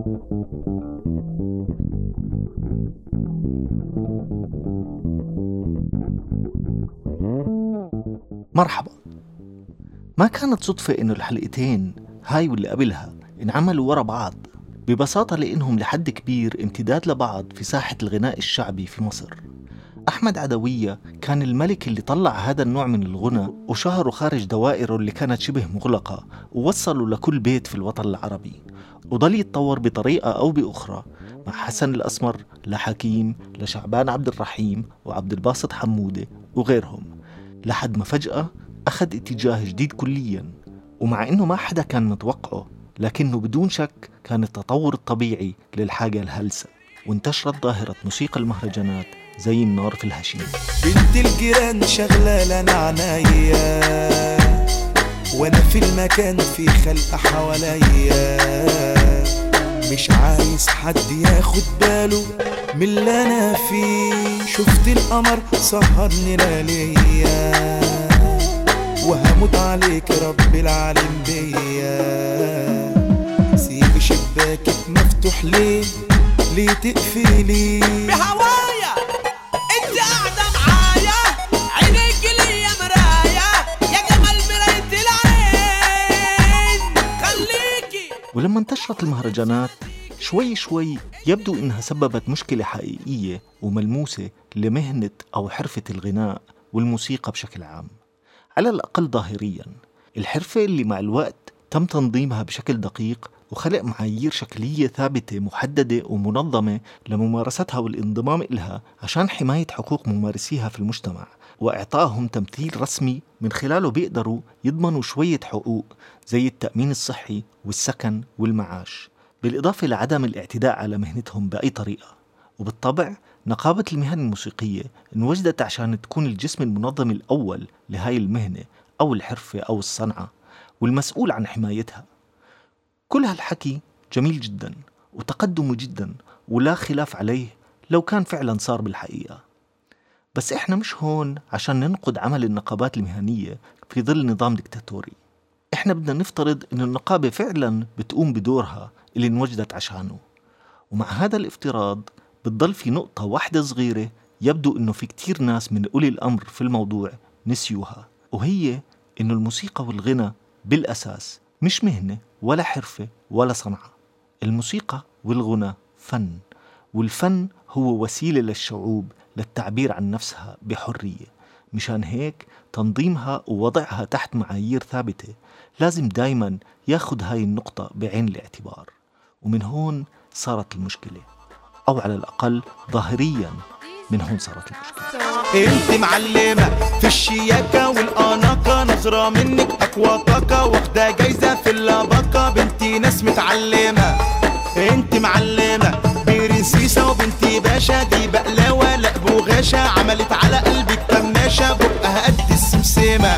مرحبا. ما كانت صدفة إنه الحلقتين هاي واللي قبلها انعملوا ورا بعض، ببساطة لأنهم لحد كبير امتداد لبعض في ساحة الغناء الشعبي في مصر. أحمد عدوية كان الملك اللي طلع هذا النوع من الغنى وشهره خارج دوائره اللي كانت شبه مغلقة، ووصلوا لكل بيت في الوطن العربي، وضل يتطور بطريقة أو بأخرى مع حسن الأسمر لحكيم لشعبان عبد الرحيم وعبد الباسط حمودة وغيرهم، لحد ما فجأة أخذ اتجاه جديد كلياً. ومع إنه ما حدا كان متوقعه، لكنه بدون شك كان التطور الطبيعي للحاجة الهلسة، وانتشرت ظاهرة موسيقى المهرجانات زي النار في الهشيم. بنت الجيران شغلة لنا عنايا، وانا في المكان في خلق حواليا، مش عايز حد ياخد باله من اللي انا فيه. شفت القمر سهرني لياليا، وهموت عليك رب العالم بيا. سيب شباكك مفتوح ليه تقفلي بهوايا؟ انت قاعدة معايا، عينيك ليا مرايا، يا جمال مراية العين خليكي. ولما انتشرت المهرجانات شوي شوي يبدو إنها سببت مشكلة حقيقية وملموسة لمهنة أو حرفة الغناء والموسيقى بشكل عام، على الأقل ظاهرياً. الحرفة اللي مع الوقت تم تنظيمها بشكل دقيق وخلق معايير شكلية ثابتة محددة ومنظمة لممارستها والانضمام إلها عشان حماية حقوق ممارسيها في المجتمع، وإعطائهم تمثيل رسمي من خلاله بيقدروا يضمنوا شوية حقوق زي التأمين الصحي والسكن والمعاش، بالإضافة لعدم الاعتداء على مهنتهم بأي طريقة. وبالطبع نقابة المهن الموسيقية انوجدت عشان تكون الجسم المنظم الأول لهاي المهنة أو الحرفة أو الصنعة، والمسؤول عن حمايتها. كل هالحكي جميل جدا وتقدم جدا ولا خلاف عليه لو كان فعلا صار بالحقيقة، بس إحنا مش هون عشان ننقد عمل النقابات المهنية في ظل نظام ديكتاتوري. إحنا بدنا نفترض إن النقابة فعلا بتقوم بدورها اللي انوجدت عشانه. ومع هذا الافتراض بتضل في نقطة واحدة صغيرة يبدو إنه في كتير ناس من أولي الأمر في الموضوع نسيوها، وهي إنه الموسيقى والغنى بالأساس مش مهنة ولا حرفة ولا صنعة. الموسيقى والغنى فن، والفن هو وسيلة للشعوب للتعبير عن نفسها بحرية. مشان هيك تنظيمها ووضعها تحت معايير ثابتة لازم دايما ياخد هاي النقطة بعين الاعتبار. ومن هون صارت المشكلة، أو على الأقل ظاهريا من هون صارت المشكلة. انت معلمة في الشياكة والأناقة، نظرة منك أكواطاكة، واخدة جايزة في اللباقة، بنتي ناس متعلمة. انت معلمة برنسيسة وبنتي باشا، دي بقلاوة لا بوغاشة، عملت على قلبك تماشة، بقها قد السمسمة.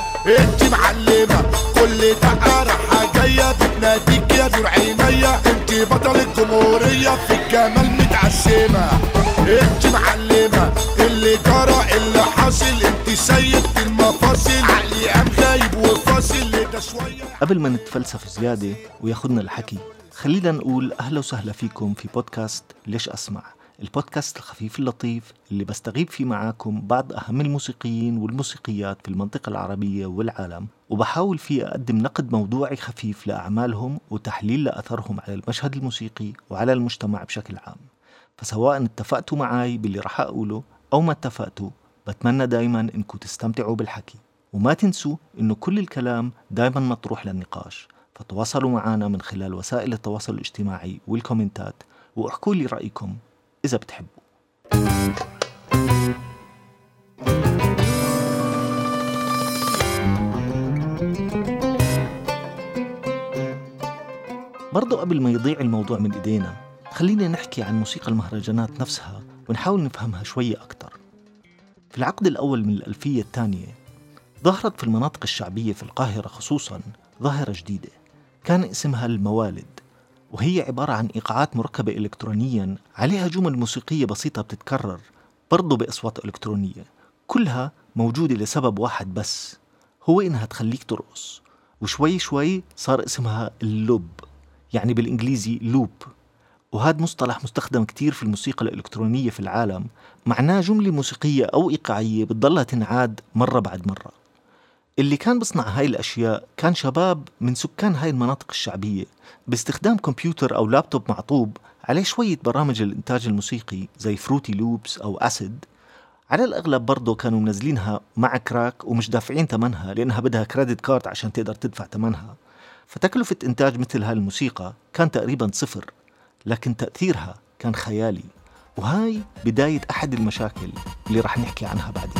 انت معلمة كل دقة راحة جاية، بتناديك يا نور عينيا، انت بطل الجمهورية في الجمال متعسمة. انت معلمة اللي جرى اللي حاصل، انت سيد المفاصل، عقلي قام غايب وفاصل لده شوية. قبل ما نتفلسف زيادة وياخدنا الحكي، خلينا نقول أهلا وسهلا فيكم في بودكاست ليش أسمع، البودكاست الخفيف اللطيف اللي بستغيب فيه معاكم بعض أهم الموسيقيين والموسيقيات في المنطقة العربية والعالم، وبحاول فيه أقدم نقد موضوعي خفيف لأعمالهم وتحليل لأثرهم على المشهد الموسيقي وعلى المجتمع بشكل عام. فسواء اتفقتوا معاي باللي رح أقوله أو ما اتفقتوا، بتمنى دايما إنكم تستمتعوا بالحكي، وما تنسوا إنه كل الكلام دايما مطروح للنقاش. فتواصلوا معنا من خلال وسائل التواصل الاجتماعي والكومنتات، واحكوا لي رأيكم إذا بتحبوا. برضو قبل ما يضيع الموضوع من إيدينا، خلينا نحكي عن موسيقى المهرجانات نفسها ونحاول نفهمها شوية أكتر. في العقد الأول من الألفية الثانية ظهرت في المناطق الشعبية في القاهرة خصوصا ظاهرة جديدة كان اسمها الموالد، وهي عبارة عن إيقاعات مركبة إلكترونيا عليها جمل موسيقية بسيطة بتتكرر برضو بأصوات إلكترونية، كلها موجودة لسبب واحد بس، هو إنها تخليك ترقص. وشوي شوي صار اسمها اللوب، يعني بالإنجليزي لوب، وهذا مصطلح مستخدم كتير في الموسيقى الإلكترونية في العالم، معناه جملة موسيقية أو إيقاعية بتضلها تنعاد مرة بعد مرة. اللي كان بصنع هاي الأشياء كان شباب من سكان هاي المناطق الشعبية باستخدام كمبيوتر أو لابتوب معطوب عليه شوية برامج الإنتاج الموسيقي زي فروتي لوبس أو أسيد. على الأغلب برضو كانوا منزلينها مع كراك ومش دافعين ثمنها لأنها بدها كريدت كارد عشان تقدر تدفع ثمنها، فتكلفة إنتاج مثل هاي الموسيقى كان تقريبا صفر، لكن تأثيرها كان خيالي. وهاي بداية أحد المشاكل اللي رح نحكي عنها بعدين.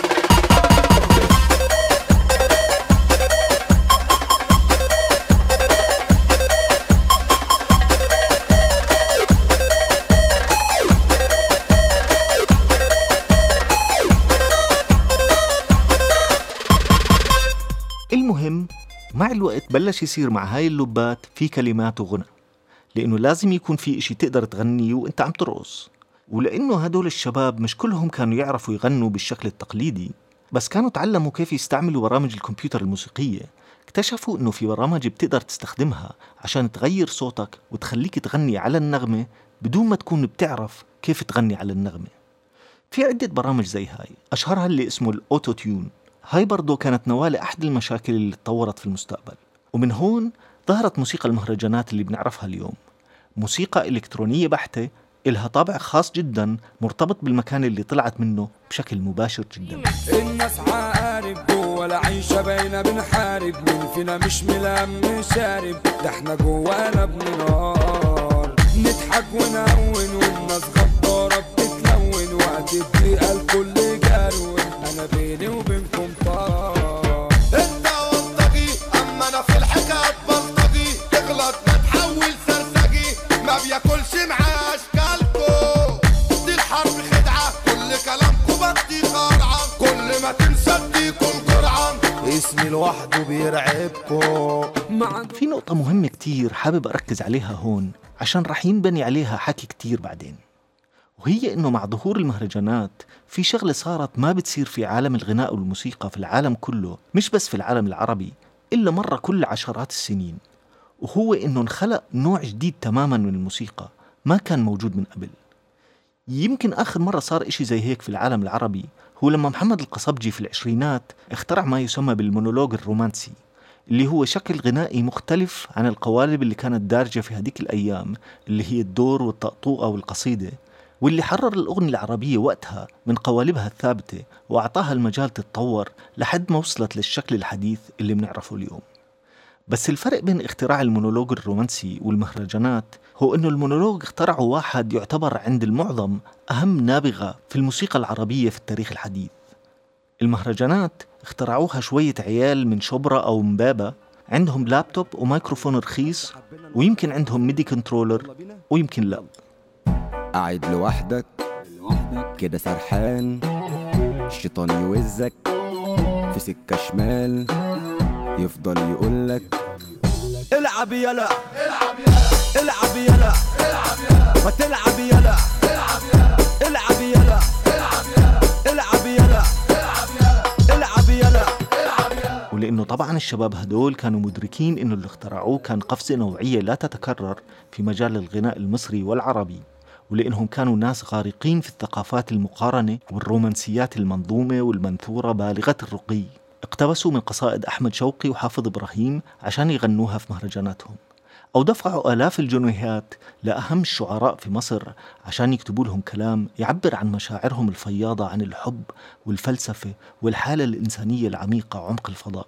المهم مع الوقت بلش يصير مع هاي اللوبات في كلمات وغنى، لأنه لازم يكون في إشي تقدر تغنيه وإنت عم ترقص. ولأنه هدول الشباب مش كلهم كانوا يعرفوا يغنوا بالشكل التقليدي، بس كانوا تعلموا كيف يستعملوا برامج الكمبيوتر الموسيقية. اكتشفوا إنه في برامج بتقدر تستخدمها عشان تغير صوتك وتخليك تغني على النغمة بدون ما تكون بتعرف كيف تغني على النغمة. في عدة برامج زي هاي، أشهرها اللي اسمه الأوتو تيون. هاي برضو كانت نواة لأحد المشاكل اللي تطورت في المستقبل، ومن هون ظهرت موسيقى المهرجانات اللي بنعرفها اليوم، موسيقى إلكترونية بحتة إلها طابع خاص جدا مرتبط بالمكان اللي طلعت منه بشكل مباشر جدا. الناس عارف جوا العيشة باينة بنحارب، مين فينا مش ملام شارب، ده احنا جوانا بنار نضحك ونهون، والناس غدارة بتتلون، وقت الضيقة الكل جارون، أنا بيني وبينكم طار. انت وانطقي اما انا في الحكاية بلطجي، تغلط بتحول سرسجي، ما بياكلش معاه اشكالكو، دي الحرب خدعة، كل كلامكو بدي قرعة، كل ما تنسى اديكم جرعة، اسمي لوحده بيرعبكو. في نقطة مهمة كتير حابب أركز عليها هون عشان رح ينبني عليها حكي كتير بعدين، وهي إنه مع ظهور المهرجانات في شغلة صارت ما بتصير في عالم الغناء والموسيقى في العالم كله، مش بس في العالم العربي، إلا مرة كل عشرات السنين، وهو إنه انخلق نوع جديد تماما من الموسيقى ما كان موجود من قبل. يمكن آخر مرة صار إشي زي هيك في العالم العربي هو لما محمد القصبجي في العشرينات اخترع ما يسمى بالمونولوج الرومانسي، اللي هو شكل غنائي مختلف عن القوالب اللي كانت دارجة في هديك الأيام، اللي هي الدور والطقطوقة والقصيدة، واللي حرر الأغنية العربية وقتها من قوالبها الثابتة وأعطاها المجال تتطور لحد ما وصلت للشكل الحديث اللي بنعرفه اليوم. بس الفرق بين اختراع المونولوج الرومانسي والمهرجانات هو إنه المونولوج اخترعه واحد يعتبر عند المعظم أهم نابغة في الموسيقى العربية في التاريخ الحديث. المهرجانات اخترعوها شوية عيال من شبرا أو مبابة عندهم لابتوب وميكروفون رخيص، ويمكن عندهم ميدي كنترولر ويمكن لا. قاعد لوحدك كده سرحان، الشيطان يوزك في سكة شمال، يفضل يقولك العب يلا العب يلا العب يلا العب يلا، ما تلعب يلا العب يلا العب يلا العب يلا العب يلا العب يلا العب يلا. ولأنه طبعا الشباب هدول كانوا مدركين إنه اللي اخترعوه كان قفزة نوعية لا تتكرر في مجال الغناء المصري والعربي، ولأنهم كانوا ناس غارقين في الثقافات المقارنة والرومانسيات المنظومة والمنثورة بالغة الرقي، اقتبسوا من قصائد أحمد شوقي وحافظ إبراهيم عشان يغنوها في مهرجاناتهم، أو دفعوا آلاف الجنيهات لأهم الشعراء في مصر عشان يكتبوا لهم كلام يعبر عن مشاعرهم الفياضة عن الحب والفلسفة والحالة الإنسانية العميقة عمق الفضاء.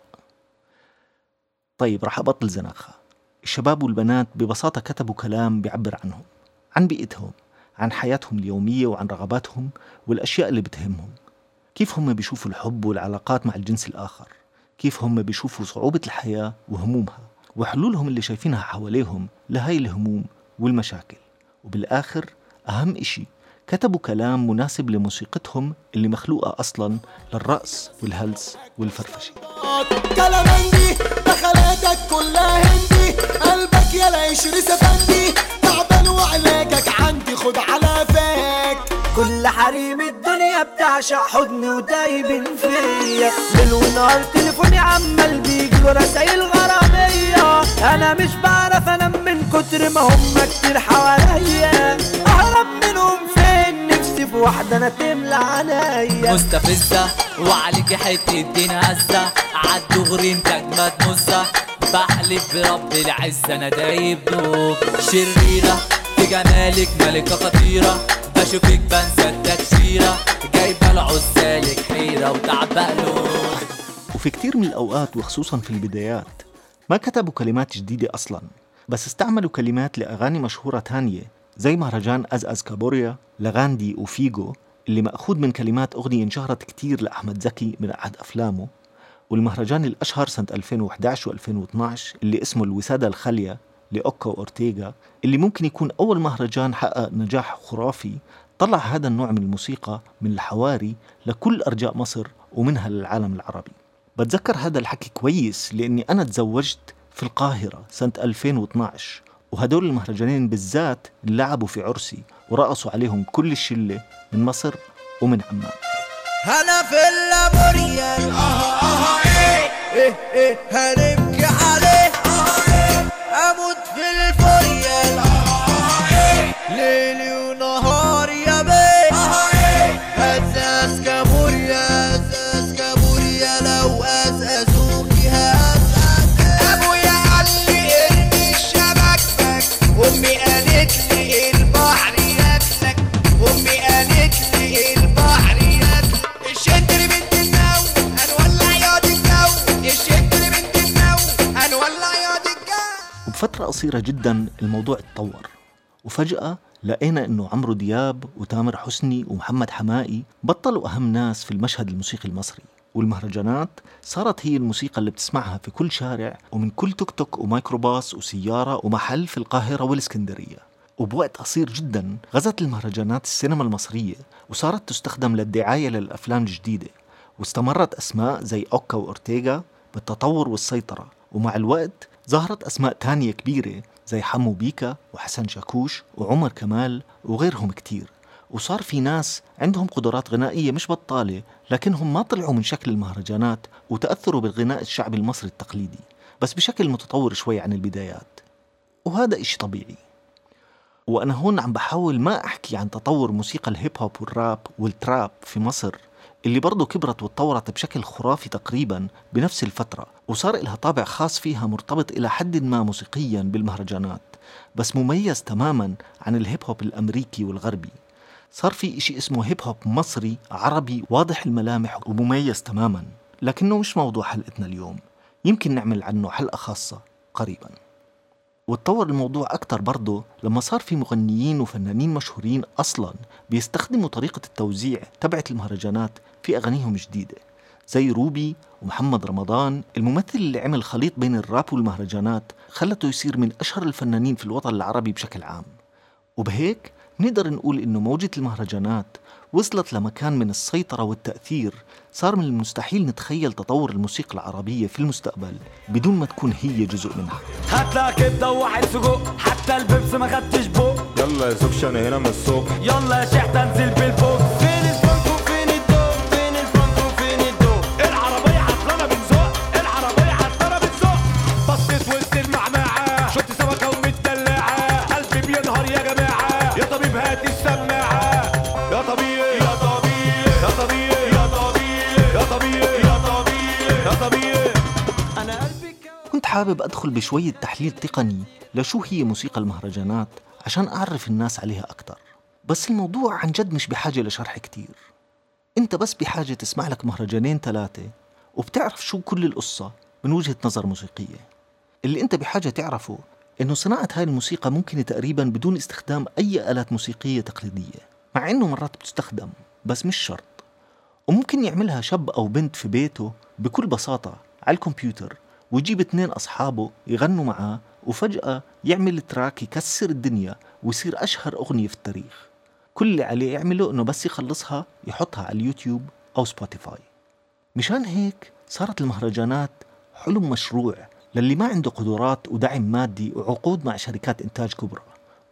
طيب رح أبطل زناخة. الشباب والبنات ببساطة كتبوا كلام بيعبر عنهم، عن بيئتهم، عن حياتهم اليومية وعن رغباتهم والأشياء اللي بتهمهم، كيف هم بيشوفوا الحب والعلاقات مع الجنس الآخر، كيف هم بيشوفوا صعوبة الحياة وهمومها وحلولهم اللي شايفينها حواليهم لهاي الهموم والمشاكل. وبالآخر أهم إشي كتبوا كلام مناسب لموسيقتهم اللي مخلوقة أصلاً للرقص والهلس والفرفشة. كلامندي دخلاتك كلها هندي، قلبك يلا يشري سفندي، تعبان وعلاجك عندي خد على فاك. كل حريم الدنيا بتعشق حضني ودايبين فيا، ليل ونهار تليفوني عمال بيجيله رسايل غرامية، انا مش بعرف انام من كتر ما هم كتير حواليا. واحدة انا تملى عنايا. مستفزة وعليك حتة دين هزة عالدغري انت اجمد مزة بحلف برب العزة انا دايب دوب شريرة في جمالك ملكة خطيرة بشوفك بنسى التكشيرة جايبة العزالك حيرة وتعبقله. وفي كتير من الأوقات وخصوصا في البدايات ما كتبوا كلمات جديدة أصلا، بس استعملوا كلمات لأغاني مشهورة تانية زي مهرجان أزأز كابوريا لغاندي وفيجو اللي مأخوذ من كلمات أغنية انشهرت كتير لأحمد زكي من أحد أفلامه، والمهرجان الأشهر سنة 2011 و2012 اللي اسمه الوسادة الخالية لأوكا وأورتيغا اللي ممكن يكون أول مهرجان حقق نجاح خرافي طلع هذا النوع من الموسيقى من الحواري لكل أرجاء مصر ومنها للعالم العربي. بتذكر هذا الحكي كويس لأني أنا تزوجت في القاهرة سنة 2012 وهدول المهرجانين بالذات لعبوا في عرسي ورقصوا عليهم كل الشلة من مصر ومن عمان. هلا في اللابوريال ايه هنبكي عليه اموت في الفوريال ليلي ونهار يا بيه هزاز كابوريا هزاز كابوريا لو أزأزوكي هزاز ابويا قال لي ارمي الشبكبك امي قالت لي البحر ياكلك امي قالت لي البحر ياكلك الشتر بنت النو هنولع ياض الجو الشتر بنت النو هنولع ياض الجو. وبفترة قصيرة جدا الموضوع اتطور وفجأة لقينا إنه عمرو دياب وتامر حسني ومحمد حمائي بطلوا أهم ناس في المشهد الموسيقي المصري، والمهرجانات صارت هي الموسيقى اللي بتسمعها في كل شارع ومن كل توك توك وميكروباص وسيارة ومحل في القاهرة والإسكندرية. وبوقت قصير جدا غزت المهرجانات السينما المصرية وصارت تستخدم للدعاية للأفلام الجديدة، واستمرت أسماء زي أوكا وأورتيغا بالتطور والسيطرة، ومع الوقت ظهرت أسماء تانية كبيرة زي حمو بيكا وحسن شاكوش وعمر كمال وغيرهم كتير، وصار في ناس عندهم قدرات غنائية مش بطالة لكنهم ما طلعوا من شكل المهرجانات وتأثروا بالغناء الشعبي المصري التقليدي بس بشكل متطور شوي عن البدايات، وهذا إشي طبيعي. وأنا هون عم بحاول ما أحكي عن تطور موسيقى الهيب هوب والراب والتراب في مصر اللي برضو كبرت واتطورت بشكل خرافي تقريبا بنفس الفترة وصار لها طابع خاص فيها مرتبط إلى حد ما موسيقيا بالمهرجانات بس مميز تماما عن الهيب هوب الأمريكي والغربي. صار في إشي اسمه هيب هوب مصري عربي واضح الملامح ومميز تماما، لكنه مش موضوع حلقتنا اليوم، يمكن نعمل عنه حلقة خاصة قريبا. واتطور الموضوع أكتر برضه لما صار في مغنيين وفنانين مشهورين أصلاً بيستخدموا طريقة التوزيع تبعت المهرجانات في أغانيهم جديدة زي روبي ومحمد رمضان الممثل اللي عمل خليط بين الراب والمهرجانات خلته يصير من أشهر الفنانين في الوطن العربي بشكل عام. وبهيك نقدر نقول إنه موجة المهرجانات وصلت لمكان من السيطرة والتأثير صار من المستحيل نتخيل تطور الموسيقى العربية في المستقبل بدون ما تكون هي جزء منها. هاتلا كبدة وواحد سجق حتى البيبس ما خدتش بق. يلا يا زوجش انا هنا من الصبح. يلا يا شيخ تنزل بالفوق. فين الفرق وفين الدوق فين الفرق وفين الدوق. العربية عطلانة بتزق العربية عطلانة بتزق. بصيت وسط المعمعة شفت سمكة ومتدلعة قلبي بينهار يا جماعة يا طبيب هات السماعة يا طبيب يا طبيب يا طبيب يا طبيب يا طبيب يا طبيب يا طبيب. أنا قلبي كنت حابب أدخل بشوية تحليل تقني لشو هي موسيقى المهرجانات عشان أعرف الناس عليها أكتر، بس الموضوع عن جد مش بحاجة لشرح كتير. أنت بس بحاجة تسمع لك مهرجانين 3 وبتعرف شو كل القصة من وجهة نظر موسيقية. اللي أنت بحاجة تعرفه إنه صناعة هاي الموسيقى ممكن تقريبا بدون استخدام أي آلات موسيقية تقليدية، مع إنه مرات بتستخدم بس مش شرط، وممكن يعملها شاب أو بنت في بيته بكل بساطة على الكمبيوتر ويجيب 2 أصحابه يغنوا معاه وفجأة يعمل تراك يكسر الدنيا ويصير أشهر أغنية في التاريخ. كل اللي عليه يعمله إنه بس يخلصها يحطها على اليوتيوب أو سبوتيفاي. مشان هيك صارت المهرجانات حلم مشروع للي ما عنده قدرات ودعم مادي وعقود مع شركات إنتاج كبرى،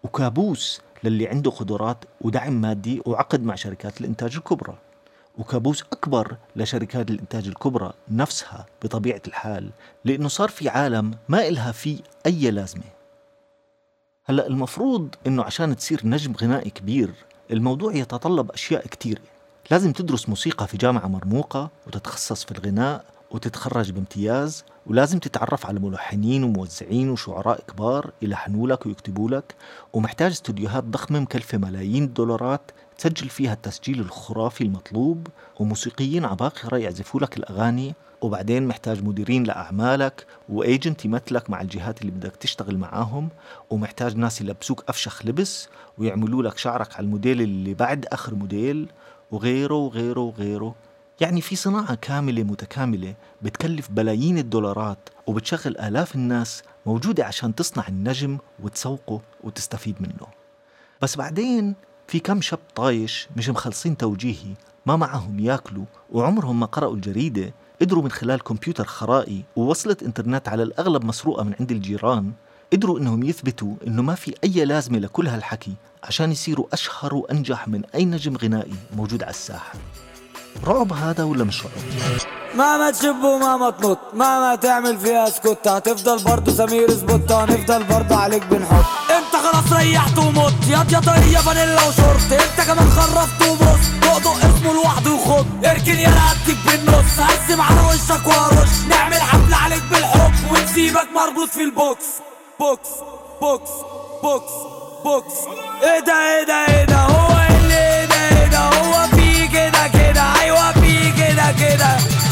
وكابوس للي عنده قدرات ودعم مادي وعقد مع شركات الإنتاج الكبرى، وكابوس أكبر لشركات الإنتاج الكبرى نفسها بطبيعة الحال لأنه صار في عالم ما إلها فيه أي لازمة. هلأ المفروض إنه عشان تصير نجم غنائي كبير الموضوع يتطلب أشياء كتيرة. لازم تدرس موسيقى في جامعة مرموقة وتتخصص في الغناء وتتخرج بامتياز، ولازم تتعرف على ملحنين وموزعين وشعراء كبار يلحنوا لك ويكتبوا لك، ومحتاج استوديوهات ضخمة مكلفة ملايين الدولارات تسجل فيها التسجيل الخرافي المطلوب، وموسيقيين عباقرة يعزفوا لك الأغاني، وبعدين محتاج مديرين لأعمالك وإيجنت يمثلك مع الجهات اللي بدك تشتغل معاهم، ومحتاج ناس يلبسوك أفشخ لبس ويعملوا لك شعرك على الموديل اللي بعد آخر موديل، وغيره وغيره وغيره. يعني في صناعة كاملة متكاملة بتكلف بلايين الدولارات وبتشغل آلاف الناس موجودة عشان تصنع النجم وتسوقه وتستفيد منه. بس بعدين في كم شاب طايش مش مخلصين توجيهي، ما معهم ياكلوا وعمرهم ما قرأوا الجريدة، قدروا من خلال كمبيوتر خرائي ووصلة انترنت على الأغلب مسروقة من عند الجيران، قدروا إنهم يثبتوا إنه ما في أي لازمة لكل هالحكي عشان يصيروا أشهر وأنجح من أي نجم غنائي موجود على الساحة. رعب هذا ولا مش رعب؟ مهما تشب ومهما تنط، مهما تعمل فيها سكوت، هتفضل برضو سمير سبوت، هنفضل برضو عليك بنحط. انت خلاص ريحت ومت، يا طرية فانيلا وشورت، انت كمان خرفت وبص، دق اسمه لوحده وخط، اركن يا رقبتك بالنص، هقسم على وشك وارش، نعمل حفلة عليك بالحب ونسيبك مربوط في البوكس. بوكس بوكس بوكس بوكس. ايه ده هو اللي ايه ده هو في كده ايوه في كده.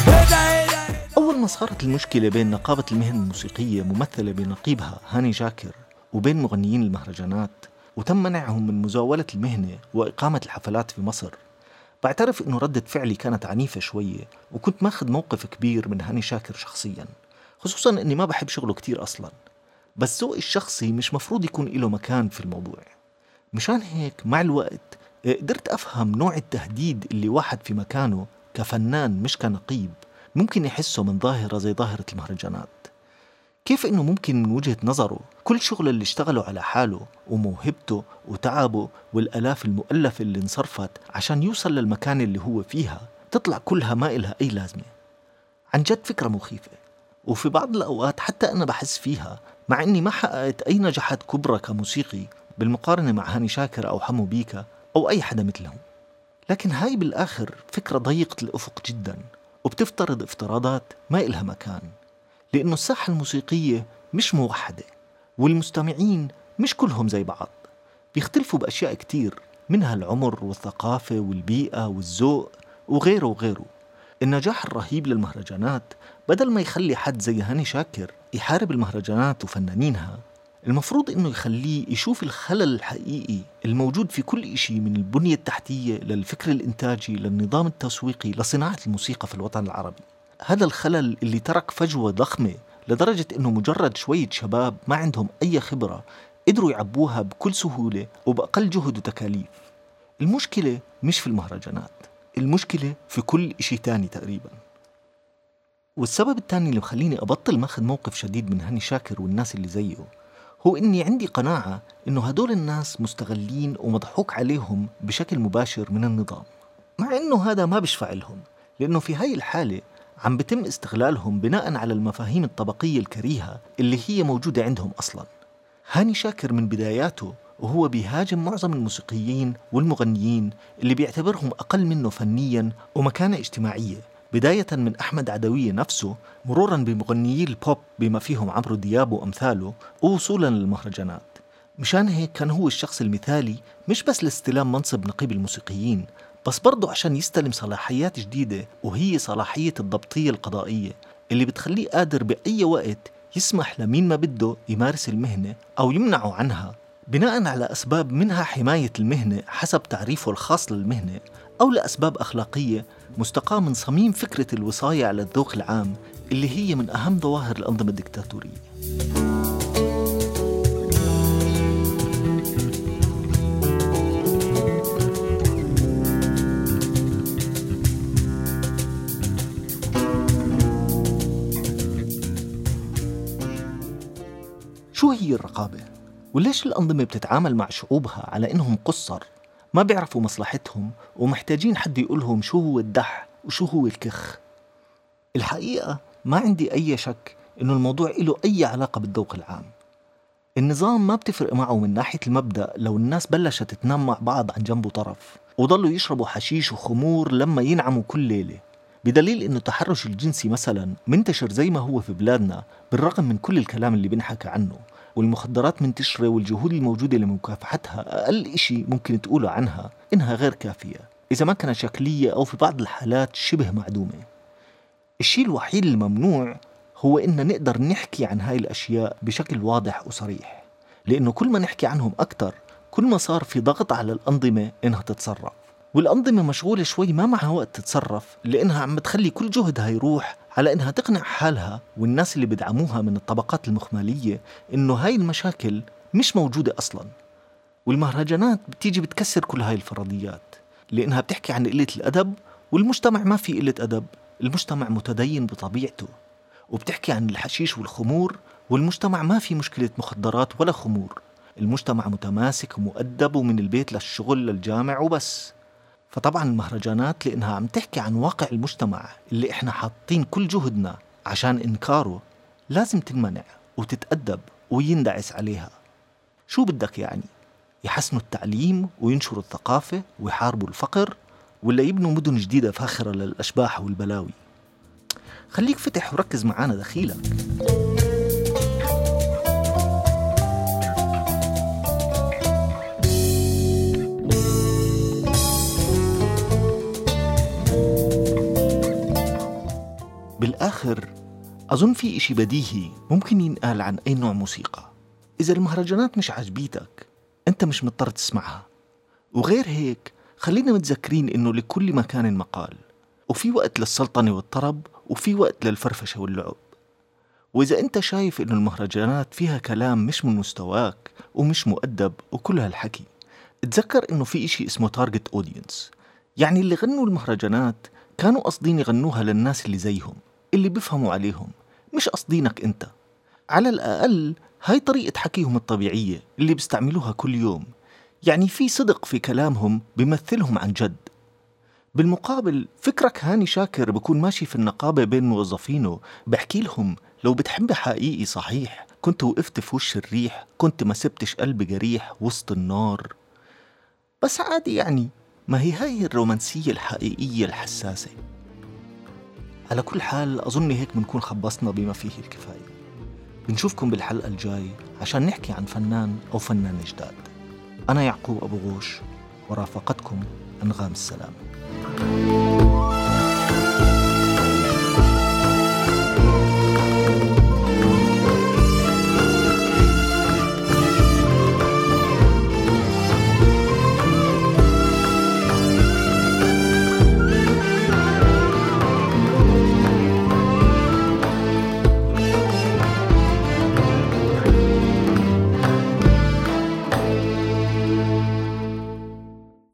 أول ما صارت المشكلة بين نقابة المهن الموسيقية ممثلة بنقيبها هاني شاكر وبين مغنيين المهرجانات، وتم منعهم من مزاولة المهنة وإقامة الحفلات في مصر، بعترف إنه ردة فعلي كانت عنيفة شوية، وكنت ماخذ موقف كبير من هاني شاكر شخصيا، خصوصا إني ما بحب شغله كتير أصلا، بس ذوقي الشخصي مش مفروض يكون له مكان في الموضوع. مشان هيك مع الوقت قدرت أفهم نوع التهديد اللي واحد في مكانه كفنان مش كنقيب ممكن يحسه من ظاهرة زي ظاهرة المهرجانات. كيف إنه ممكن من وجهة نظره كل شغل اللي اشتغله على حاله وموهبته وتعبه والآلاف المؤلفة اللي انصرفت عشان يوصل للمكان اللي هو فيها تطلع كلها ما إلها أي لازمة. عن جد فكرة مخيفة، وفي بعض الأوقات حتى أنا بحس فيها، مع إني ما حققت أي نجاحات كبرى كموسيقي بالمقارنة مع هاني شاكر أو حمو بيكا أو أي حدا مثلهم. لكن هاي بالآخر فكرة ضيقة الأفق جدا، وبتفترض افتراضات ما إلها مكان، لأنه الساحة الموسيقية مش موحدة، والمستمعين مش كلهم زي بعض، بيختلفوا بأشياء كتير، منها العمر والثقافة والبيئة والذوق وغيره وغيره. النجاح الرهيب للمهرجانات بدل ما يخلي حد زي هاني شاكر يحارب المهرجانات وفنانينها، المفروض إنه يخليه يشوف الخلل الحقيقي الموجود في كل إشي، من البنية التحتية للفكر الإنتاجي للنظام التسويقي لصناعة الموسيقى في الوطن العربي. هذا الخلل اللي ترك فجوة ضخمة لدرجة إنه مجرد شوية شباب ما عندهم أي خبرة قدروا يعبوها بكل سهولة وبأقل جهد وتكاليف. المشكلة مش في المهرجانات، المشكلة في كل إشي تاني تقريبا. والسبب الثاني اللي مخليني أبطل ماخذ موقف شديد من هاني شاكر والناس اللي زيه هو إني عندي قناعة إنه هدول الناس مستغلين ومضحوك عليهم بشكل مباشر من النظام، مع إنه هذا ما بيشفع لهم، لأنه في هاي الحالة عم بتم استغلالهم بناء على المفاهيم الطبقية الكريهة اللي هي موجودة عندهم أصلا. هاني شاكر من بداياته وهو بيهاجم معظم الموسيقيين والمغنيين اللي بيعتبرهم أقل منه فنيا ومكانة اجتماعية، بداية من أحمد عدوية نفسه مرورا بمغنيي البوب بما فيهم عمرو دياب وأمثاله، ووصولا للمهرجانات. مشان هيك كان هو الشخص المثالي مش بس لاستلام منصب نقيب الموسيقيين، بس برضو عشان يستلم صلاحيات جديدة، وهي صلاحية الضبطية القضائية اللي بتخليه قادر بأي وقت يسمح لمين ما بده يمارس المهنة أو يمنعه عنها بناء على أسباب منها حماية المهنة حسب تعريفه الخاص للمهنة، أو لأسباب أخلاقية مستقاة من صميم فكرة الوصاية على الذوق العام اللي هي من أهم ظواهر الأنظمة الدكتاتورية. شو هي الرقابة؟ وليش الأنظمة بتتعامل مع شعوبها على إنهم قصر ما بيعرفوا مصلحتهم ومحتاجين حد يقولهم شو هو الدح وشو هو الكخ؟ الحقيقة ما عندي أي شك إنه الموضوع له أي علاقة بالذوق العام. النظام ما بتفرق معه من ناحية المبدأ لو الناس بلشت تنام مع بعض عن جنب وطرف وضلوا يشربوا حشيش وخمور لما ينعموا كل ليلة، بدليل إنه التحرش الجنسي مثلا منتشر زي ما هو في بلادنا بالرغم من كل الكلام اللي بنحكى عنه، والمخدرات منتشرة والجهود الموجودة لمكافحتها أقل إشي ممكن تقوله عنها إنها غير كافية إذا ما كانت شكلية أو في بعض الحالات شبه معدومة. الشيء الوحيد الممنوع هو إن نقدر نحكي عن هاي الأشياء بشكل واضح وصريح، لأنه كل ما نحكي عنهم أكتر كل ما صار في ضغط على الأنظمة إنها تتصرف، والأنظمة مشغولة شوي ما معها وقت تتصرف لأنها عم تخلي كل جهدها يروح على إنها تقنع حالها والناس اللي بدعموها من الطبقات المخمالية إنه هاي المشاكل مش موجودة أصلاً. والمهرجانات بتيجي بتكسر كل هاي الفرضيات لأنها بتحكي عن قلة الأدب، والمجتمع ما في قلة أدب، المجتمع متدين بطبيعته، وبتحكي عن الحشيش والخمور والمجتمع ما في مشكلة مخدرات ولا خمور، المجتمع متماسك ومؤدب ومن البيت للشغل للجامع وبس. فطبعا المهرجانات لأنها عم تحكي عن واقع المجتمع اللي إحنا حاطين كل جهدنا عشان إنكاره لازم تنمنع وتتأدب ويندعس عليها. شو بدك يعني؟ يحسنوا التعليم وينشروا الثقافة ويحاربوا الفقر، ولا يبنوا مدن جديدة فاخرة للأشباح والبلاوي؟ خليك فتح وركز معانا دخيلك. بالآخر أظن في إشي بديهي ممكن ينقال عن أي نوع موسيقى. إذا المهرجانات مش عجبيتك أنت مش مضطر تسمعها، وغير هيك خلينا متذكرين إنه لكل مكان مقال، وفي وقت للسلطنة والطرب وفي وقت للفرفشة واللعب. وإذا أنت شايف إنه المهرجانات فيها كلام مش من مستواك ومش مؤدب وكل هالحكي، اتذكر إنه في إشي اسمه تارجت أودينس، يعني اللي غنوا المهرجانات كانوا قصدين يغنوها للناس اللي زيهم اللي بيفهموا عليهم، مش قصدينك أنت. على الأقل هاي طريقة حكيهم الطبيعية اللي بيستعملوها كل يوم، يعني في صدق في كلامهم بيمثلهم عن جد. بالمقابل فكرك هاني شاكر بكون ماشي في النقابة بين موظفينه بحكي لهم لو بتحب حقيقي صحيح كنت وقفت في وش الريح، كنت ما سبتش قلبي جريح وسط النار. بس عادي يعني، ما هي هاي الرومانسية الحقيقية الحساسة. على كل حال أظن هيك بنكون خبصنا بما فيه الكفاية. بنشوفكم بالحلقة الجاي عشان نحكي عن فنان أو فنان جداد. أنا يعقوب أبو غوش ورافقتكم أنغام السلام.